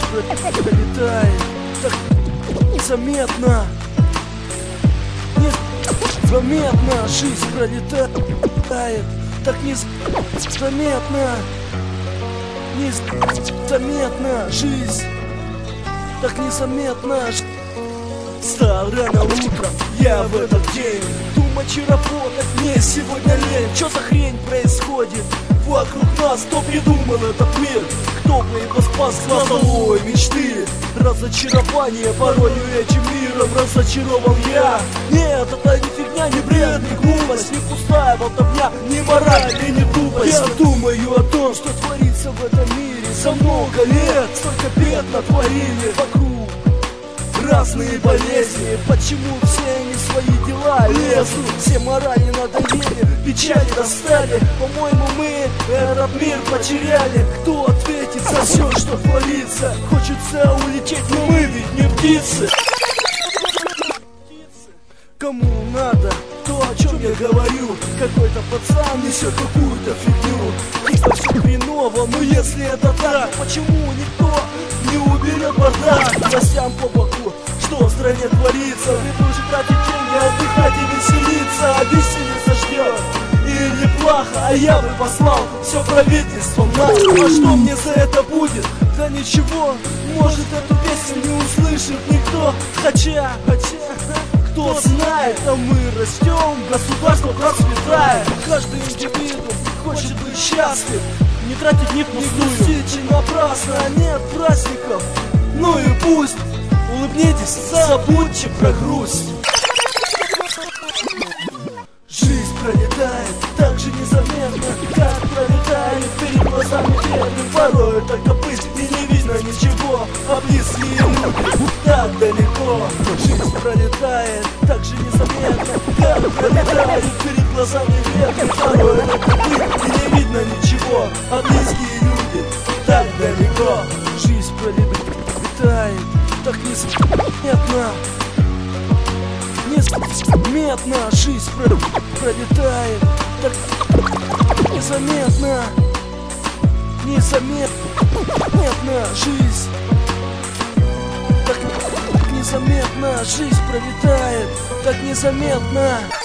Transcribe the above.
пролетает так незаметно. Незаметно жизнь пролетает так незаметно. Незаметно жизнь так незаметно. Встал рано утром, я в этот день думать и работать мне сегодня лень. Чё за хрень происходит вокруг нас? Кто придумал этот мир? Кто бы его спас с глазовой мечты? Разочарование порою этим миром разочарован я. Нет, это не фигня, не бред, не глупость, не пустая болтовня, не мораль и не тупость. Я думаю о том, что творится в этом мире. За много лет столько бед натворили вокруг. Разные болезни, почему все они свои дела лезут? Все морали надоели, печали достали. По-моему, мы этот мир потеряли. Кто ответит за все, что творится? Хочется улететь, но мы ведь не птицы. Кому надо то, о чем я говорю? Какой-то пацан несет какую-то фигню. Типа все хреново, но если это так, почему никто не уберет бардак? Гостям по боку, что в стране творится? Ведь лучше тратить деньги, отдыхать и веселиться. А веселиться ждет или плохо, а я бы послал все правительство нахуй. А что мне за это будет? Да ничего, может эту песню не услышит никто. Хотя кто знает, а мы растем, государство процветает. Каждый индивидуум хочет быть счастлив, не тратить ни впустую, не грустить напрасно, нет праздников. Ну и пусть, улыбнитесь, забудьте про грусть. Жизнь пролетает так же незаметно, как пролетает перед глазами бедным. Порой только быть и не видно ничего, а близкие люди так далеко. Жизнь пролетает так же незаметно, как пролетает перед глазами бедным. Порой только быть и не видно ничего, а близкие люди так далеко. Жизнь пролетает так незаметно. Незаметно жизнь пролетает так незаметно. Незаметно жизнь так незаметно жизнь пролетает так незаметно.